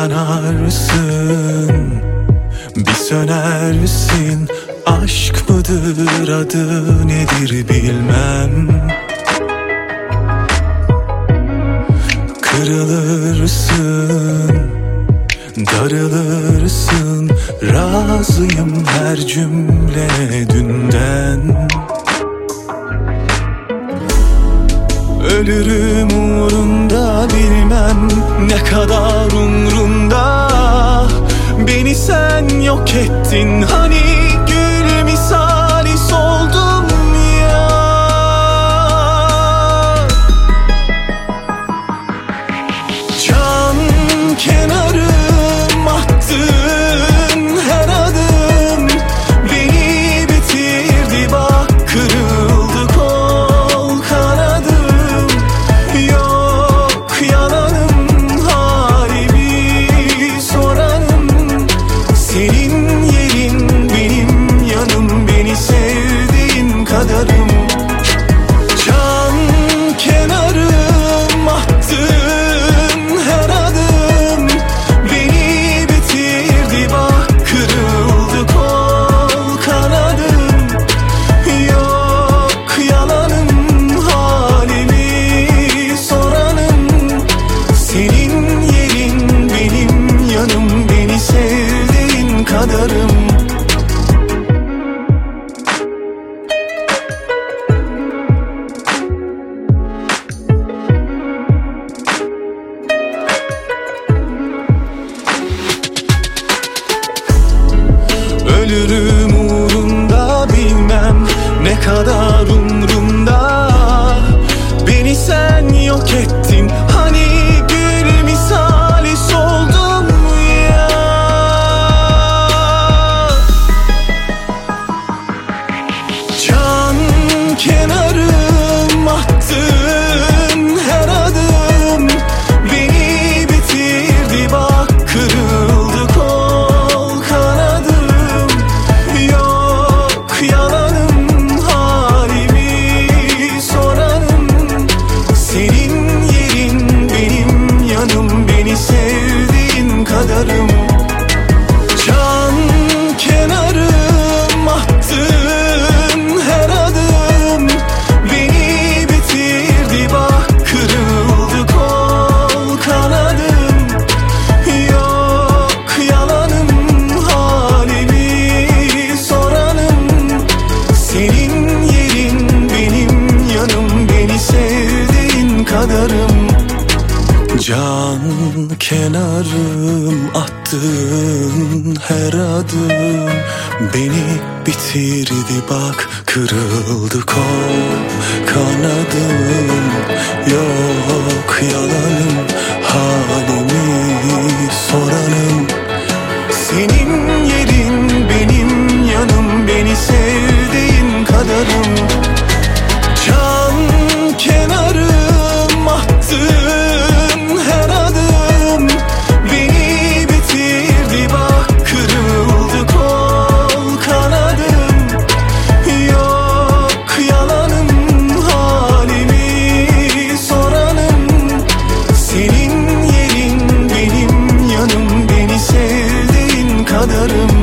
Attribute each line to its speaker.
Speaker 1: yanarsın, bir sönersin. Aşk mıdır, adı nedir bilmem. Kırılırsın, darılırsın. Razıyım her cümlene dünden. Ölürüm uğrunda, bilmem ne kadar umrunda. Beni sen yok ettin, hani gül misali soldum ya. Can kenarım, attığın her adım beni bitirdi, bak kırıldı kol kanadım. Yok yalanım, halimi soranım. Senin yerin benim yanım, beni sevdiğin kadarım. Can kenarım, attığın her adım beni bitirdi, bak kırıldı kol kanadım. Yok yalanım, halimi soranım. Senin yerin benim yanım, beni sevdiğin kadarım. Ölürüm uğrunda, bilmem ne kadar umrumda. Beni sen yok ettin, hani gül misali soldum ya. Can kenarım, attığın her adım beni bitirdi, bak kırıldı kol kanadım. Yok yalanım, halimi soranım. Senin yerin benim yanım, beni sevdiğin kadarım. Can kenarım, attığın her adım beni bitirdi, bak kırıldı kol kanadım. Yok yalanım, halimi soranım. Senin yerin benim yanım, beni sevdiğin kadarım. Can kenarım, attığın her adım beni bitirdi, bak kırıldı kol kanadım. Yok yalanım, halimi soranım. Senin yerin benim yanım, beni sevdiğin kadarım. Can kenarım, attığın her adım beni bitirdi, bak kırıldı kol kanadım. Yok yalanım, halimi soranım. Senin yerin benim yanım, beni sevdiğin kadarım.